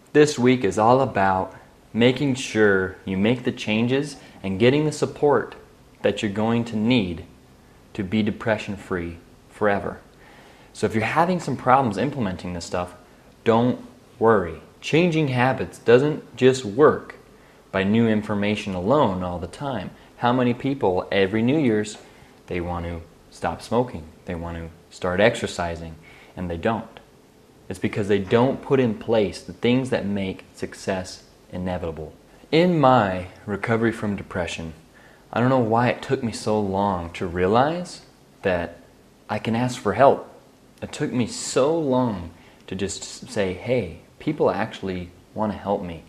This week is all about making sure you make the changes and getting the support that you're going to need to be depression-free forever. So if you're having some problems implementing this stuff, don't worry. Changing habits doesn't just work by new information alone all the time. How many people every New Year's, they want to stop smoking, they want to start exercising, and they don't? It's because they don't put in place the things that make success inevitable. In my recovery from depression, I don't know why it took me so long to realize that I can ask for help. It took me so long to just say, hey, people actually want to help me.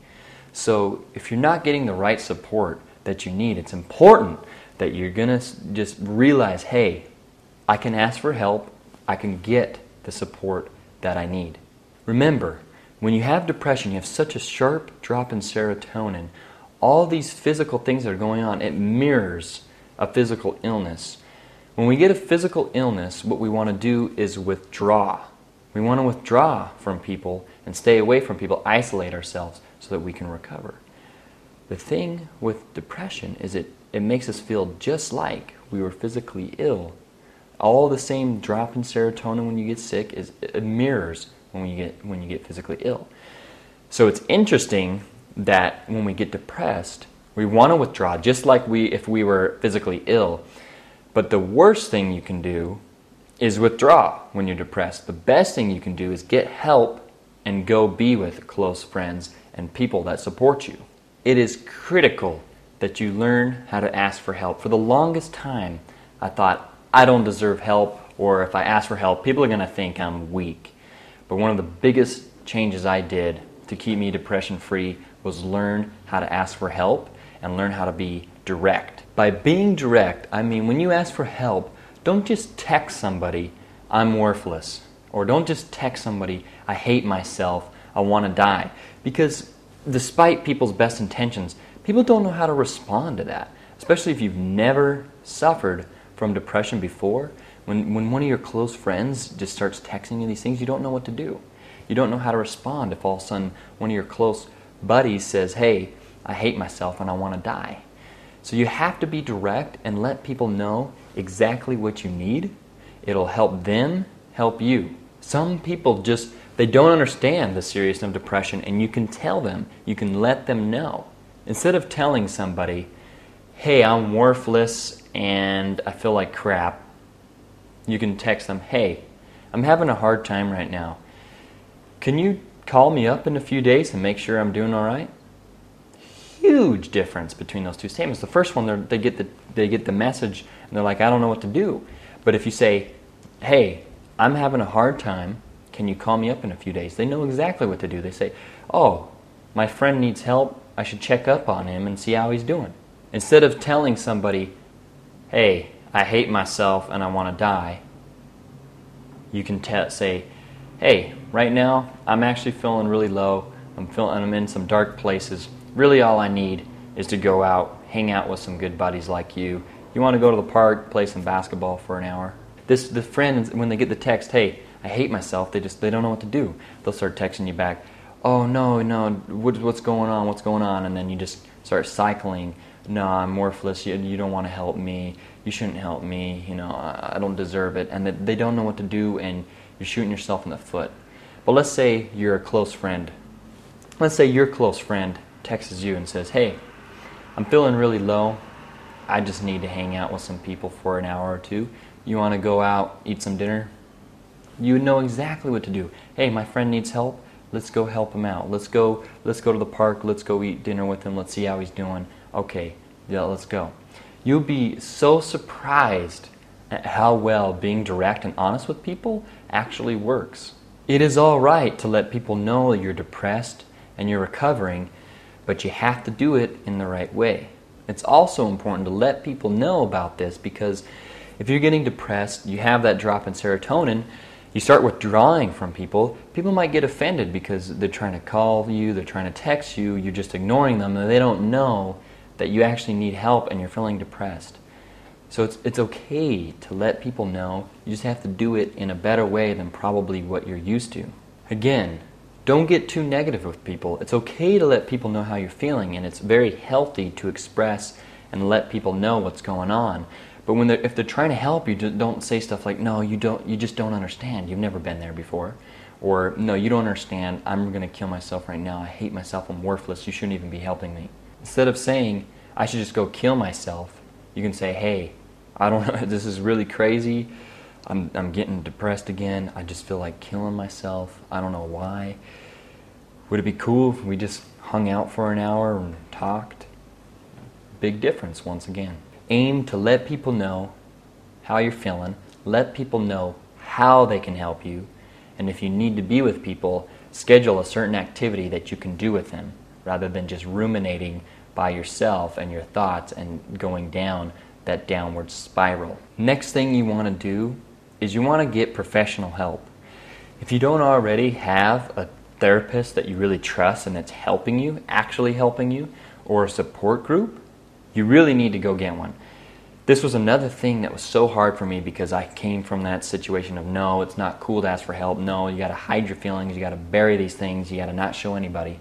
So if you're not getting the right support that you need, it's important that you're going to just realize, hey, I can ask for help, I can get the support that I need. Remember, when you have depression, you have such a sharp drop in serotonin. All these physical things that are going on, it mirrors a physical illness. When we get a physical illness, what we want to do is withdraw. We want to withdraw from people and stay away from people, isolate ourselves so that we can recover. The thing with depression is it makes us feel just like we were physically ill. All the same drop in serotonin when you get sick it mirrors when you get physically ill. So it's interesting that when we get depressed, we want to withdraw just like if we were physically ill. But the worst thing you can do is withdraw when you're depressed. The best thing you can do is get help and go be with close friends and people that support you. It is critical that you learn how to ask for help. For the longest time, I thought, I don't deserve help, or if I ask for help, people are going to think I'm weak. But one of the biggest changes I did to keep me depression-free was learn how to ask for help and learn how to be direct. By being direct, I mean when you ask for help, don't just text somebody, I'm worthless. Or don't just text somebody, I hate myself, I want to die. Because despite people's best intentions, people don't know how to respond to that. Especially if you've never suffered from depression before. When one of your close friends just starts texting you these things, you don't know what to do. You don't know how to respond if all of a sudden one of your close buddies says, hey, I hate myself and I want to die. So you have to be direct and let people know exactly what you need. It'll help them help you. Some people they don't understand the seriousness of depression, and you can tell them, you can let them know. Instead of telling somebody, hey, I'm worthless and I feel like crap, you can text them, hey, I'm having a hard time right now. Can you call me up in a few days and make sure I'm doing all right? Huge difference between those two statements. The first one, they get the message and they're like, I don't know what to do. But if you say, hey, I'm having a hard time, can you call me up in a few days? They know exactly what to do. They say, oh, my friend needs help, I should check up on him and see how he's doing. Instead of telling somebody, hey, I hate myself and I want to die, you can say, hey, right now I'm actually feeling really low, I'm in some dark places. Really all I need is to go out, hang out with some good buddies like you. You want to go to the park, play some basketball for an hour? The friends, when they get the text, hey, I hate myself, they don't know what to do. They'll start texting you back, oh no, what's going on? And then you just start cycling, no, I'm worthless, you don't want to help me, you shouldn't help me, I don't deserve it. And they don't know what to do, and you're shooting yourself in the foot. But let's say you're a close friend. Let's say your close friend texts you and says, hey, I'm feeling really low, I just need to hang out with some people for an hour or two. You want to go out, eat some dinner? You know exactly what to do. Hey, my friend needs help. Let's go help him out. Let's go to the park. Let's go eat dinner with him. Let's see how he's doing. Okay, yeah, let's go. You'll be so surprised at how well being direct and honest with people actually works. It is all right to let people know you're depressed and you're recovering, but you have to do it in the right way. It's also important to let people know about this, because if you're getting depressed, you have that drop in serotonin, you start withdrawing from people, people might get offended because they're trying to call you, they're trying to text you, you're just ignoring them, and they don't know that you actually need help and you're feeling depressed. So it's okay to let people know. You just have to do it in a better way than probably what you're used to. Again, Don't get too negative with people. It's okay to let people know how you're feeling, and it's very healthy to express and let people know what's going on. But if they're trying to help you, don't say stuff like, no, you just don't understand. You've never been there before. Or, no, you don't understand. I'm going to kill myself right now. I hate myself. I'm worthless. You shouldn't even be helping me. Instead of saying, I should just go kill myself, you can say, hey, I don't know, this is really crazy. I'm getting depressed again. I just feel like killing myself. I don't know why. Would it be cool if we just hung out for an hour and talked? Big difference once again. Aim to let people know how you're feeling. Let people know how they can help you. And if you need to be with people, schedule a certain activity that you can do with them rather than just ruminating by yourself and your thoughts and going down that downward spiral. Next thing you want to do is you want to get professional help. If you don't already have a therapist that you really trust and that's helping you, actually helping you, or a support group, you really need to go get one. This was another thing that was so hard for me because I came from that situation of, no, it's not cool to ask for help. No, you got to hide your feelings. You got to bury these things. You got to not show anybody.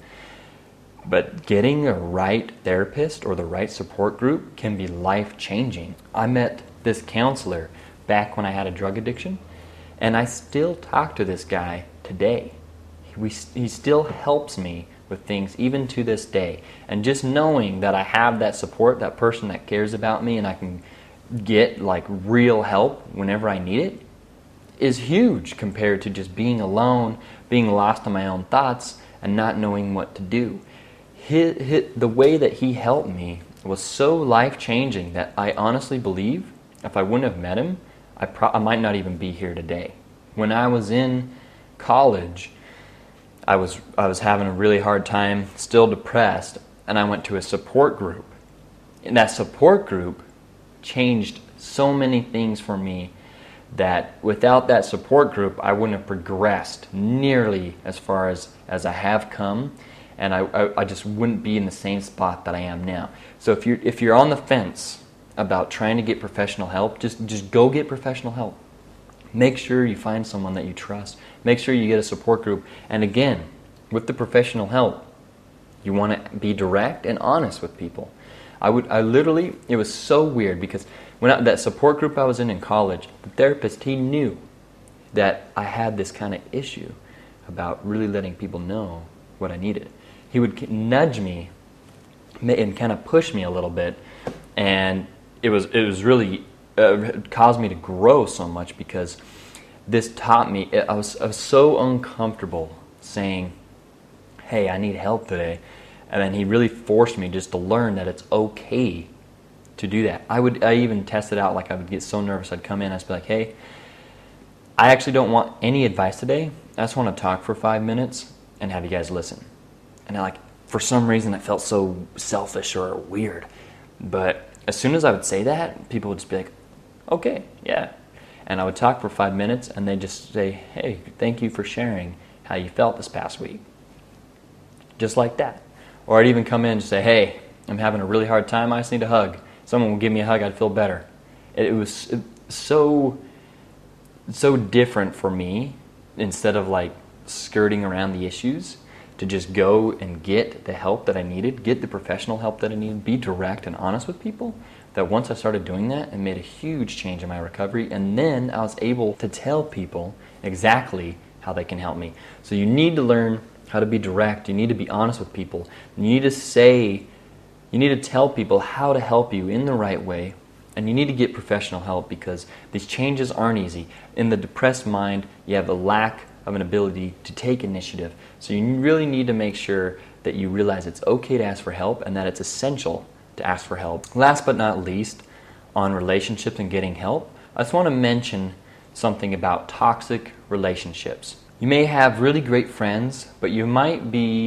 But getting a right therapist or the right support group can be life-changing. I met this counselor back when I had a drug addiction, and I still talk to this guy today. He still helps me with things even to this day. And just knowing that I have that support, that person that cares about me, and I can get like real help whenever I need it, is huge compared to just being alone, being lost in my own thoughts, and not knowing what to do. The way that he helped me was so life-changing that I honestly believe if I wouldn't have met him, I might not even be here today. When I was in college, I was having a really hard time, still depressed, and I went to a support group. And that support group changed so many things for me that without that support group, I wouldn't have progressed nearly as far as I have come, and I just wouldn't be in the same spot that I am now. So if you're on the fence about trying to get professional help, just go get professional help. Make sure you find someone that you trust. Make sure you get a support group. And again, with the professional help, you want to be direct and honest with people. It was so weird because that support group I was in college, the therapist, he knew that I had this kind of issue about really letting people know what I needed. He would nudge me and kind of push me a little bit, and it was really it caused me to grow so much because this taught me. I was so uncomfortable saying, "Hey, I need help today," and then he really forced me just to learn that it's okay to do that. I even tested out, like I would get so nervous. I'd come in, I'd be like, "Hey, I actually don't want any advice today. I just want to talk for 5 minutes and have you guys listen." And for some reason, it felt so selfish or weird. But as soon as I would say that, people would just be like, "Okay, yeah." And I would talk for 5 minutes, and they'd just say, "Hey, thank you for sharing how you felt this past week." Just like that. Or I'd even come in and say, "Hey, I'm having a really hard time. I just need a hug." Someone would give me a hug, I'd feel better. It was so different for me, instead of like skirting around the issues, to just go and get the help that I needed, get the professional help that I needed, be direct and honest with people. That once I started doing that, it made a huge change in my recovery, and then I was able to tell people exactly how they can help me. So you need to learn how to be direct. You need to be honest with people. You need to tell people how to help you in the right way, and you need to get professional help because these changes aren't easy. In the depressed mind, you have a lack of an ability to take initiative. So you really need to make sure that you realize it's okay to ask for help and that it's essential to ask for help. Last but not least, on relationships and getting help, I just want to mention something about toxic relationships. You may have really great friends, but you might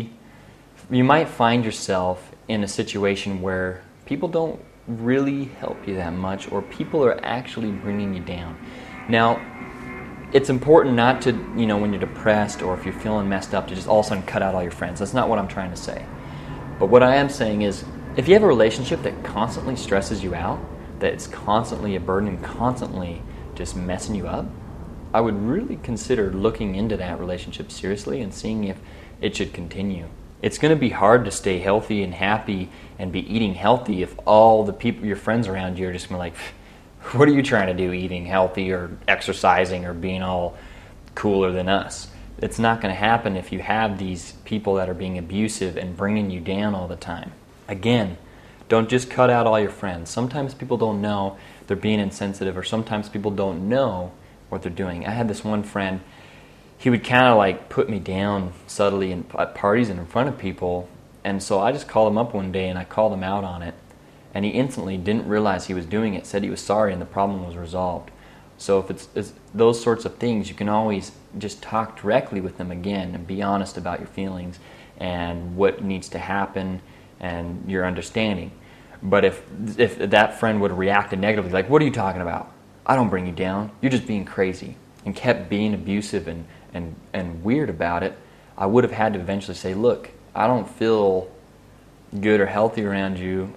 find yourself in a situation where people don't really help you that much, or people are actually bringing you down. Now, it's important not to, when you're depressed or if you're feeling messed up, to just all of a sudden cut out all your friends. That's not what I'm trying to say. But what I am saying is, if you have a relationship that constantly stresses you out, that it's constantly a burden and constantly just messing you up, I would really consider looking into that relationship seriously and seeing it should continue. It's going to be hard to stay healthy and happy and be eating healthy if all the people, your friends around you, are just going to be like, what are you trying to do, eating healthy or exercising or being all cooler than us? It's not going to happen if you have these people that are being abusive and bringing you down all the time. Again, don't just cut out all your friends. Sometimes people don't know they're being insensitive, or sometimes people don't know what they're doing. I had this one friend, he would kind of like put me down subtly at parties and in front of people, and so I just called him up one day and I called him out on it, and he instantly didn't realize he was doing it, said he was sorry, and the problem was resolved. So if it's those sorts of things, you can always just talk directly with them again and be honest about your feelings and what needs to happen and your understanding. But if that friend would have reacted negatively, like, what are you talking about? I don't bring you down. You're just being crazy, and kept being abusive and weird about it, I would have had to eventually say, look, I don't feel good or healthy around you,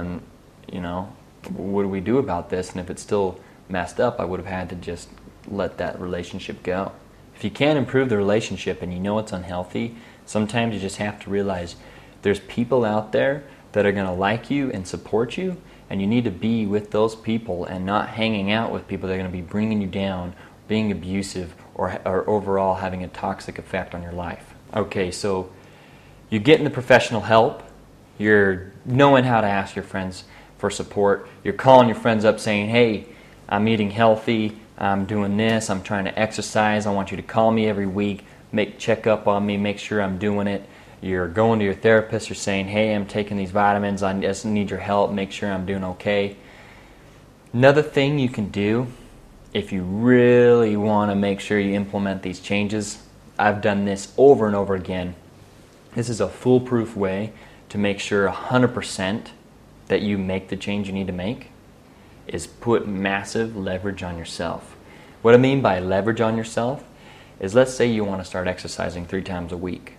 you know, what do we do about this? And if it's still messed up, I would have had to just let that relationship go. If you can't improve the relationship and you know it's unhealthy, sometimes you just have to realize there's people out there that are going to like you and support you, and you need to be with those people and not hanging out with people that are going to be bringing you down, being abusive, or overall having a toxic effect on your life. Okay, so you're getting the professional help, you're knowing how to ask your friends for support, you're calling your friends up saying, hey, I'm eating healthy, I'm doing this, I'm trying to exercise, I want you to call me every week, check up on me, make sure I'm doing it. You're going to your therapist, you're saying, hey, I'm taking these vitamins, I just need your help, make sure I'm doing okay. Another thing you can do, if you really want to make sure you implement these changes, I've done this over and over again. This is a foolproof way to make sure 100% that you make the change you need to make, is put massive leverage on yourself. What I mean by leverage on yourself is, let's say you want to start exercising 3 times a week.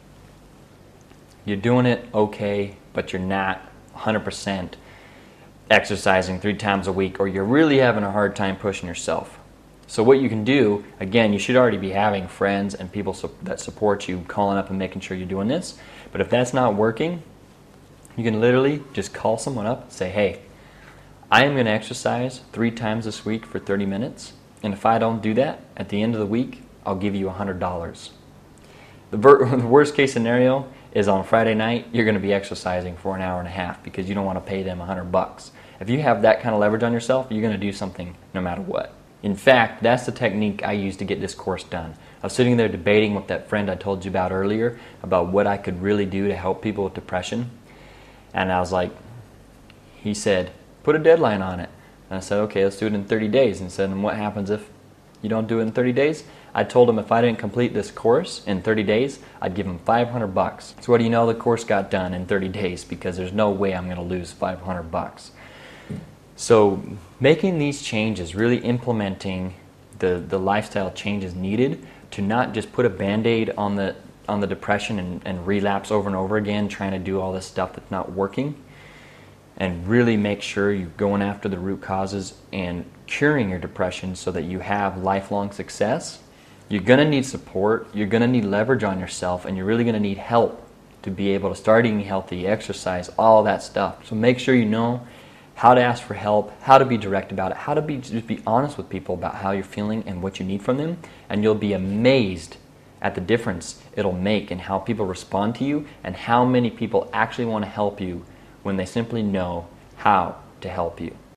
You're doing it okay, but you're not 100% exercising 3 times a week, or you're really having a hard time pushing yourself. So what you can do, again, you should already be having friends and people that support you, calling up and making sure you're doing this. But if that's not working, you can literally just call someone up and say, hey, I am going to exercise 3 times this week for 30 minutes, and if I don't do that, at the end of the week, I'll give you $100. The worst case scenario is on Friday night, you're going to be exercising for an hour and a half because you don't want to pay them $100. If you have that kind of leverage on yourself, you're going to do something no matter what. In fact, that's the technique I used to get this course done. I was sitting there debating with that friend I told you about earlier about what I could really do to help people with depression. And I was like, he said, put a deadline on it. And I said, okay, let's do it in 30 days. And he said, and what happens if you don't do it in 30 days? I told him if I didn't complete this course in 30 days, I'd give him $500. So what do you know? The course got done in 30 days because there's no way I'm going to lose $500. So making these changes, really implementing the lifestyle changes needed to not just put a Band-Aid on the depression and relapse over and over again, trying to do all this stuff that's not working, and really make sure you're going after the root causes and curing your depression so that you have lifelong success. You're going to need support, you're going to need leverage on yourself, and you're really going to need help to be able to start eating healthy, exercise, all that stuff. So make sure you know how to ask for help, how to be direct about it, how to just be honest with people about how you're feeling and what you need from them, and you'll be amazed at the difference it'll make in how people respond to you and how many people actually want to help you when they simply know how to help you.